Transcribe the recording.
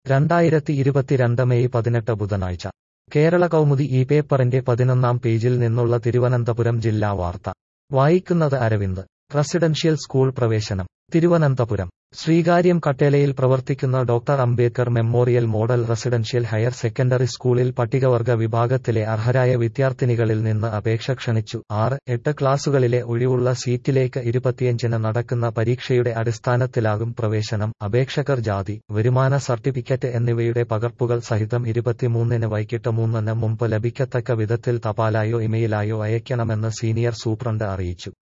2022 May 18 ബുധനാഴ്ച കേരള കൗമുദി ഈ പേപ്പറിന്റെ 11-ാം പേജിൽ നിന്നുള്ള തിരുവനന്തപുരം ജില്ലാ വാർത്ത വായിക്കുന്നത് അരവിന്ദ്. റെസിഡൻഷ്യൽ സ്കൂൾ പ്രവേശനം തിരുവനന്തപുരം. ശ്രീകാര്യം കട്ടേലയിൽ പ്രവർത്തിക്കുന്ന doctor Ambedkar memorial model residential higher secondary സ്കൂളിൽ പട്ടികവർഗ വിഭാഗത്തിലെ അർഹരായ വിദ്യാർത്ഥിനികളിൽ നിന്ന് അപേക്ഷ ക്ഷണിച്ചു. 6-8 ക്ലാസുകളിലെ ഒഴിവുള്ള സീറ്റിലേക്ക് 25-ന് നടക്കുന്ന പരീക്ഷയുടെ അടിസ്ഥാനത്തിലാകും പ്രവേശനം. അപേക്ഷകർ ജാതി, വരുമാന സർട്ടിഫിക്കറ്റ് എന്നിവയുടെ പകർപ്പുകൾ സഹിതം 23-ന് വൈകിട്ട് 3-ന് മുമ്പ് ലഭിക്കത്തക്ക വിധത്തിൽ തപാലായോ ഇമെയിലായോ അയയ്ക്കണമെന്ന് സീനിയർ സൂപ്രണ്ട് അറിയിച്ചു.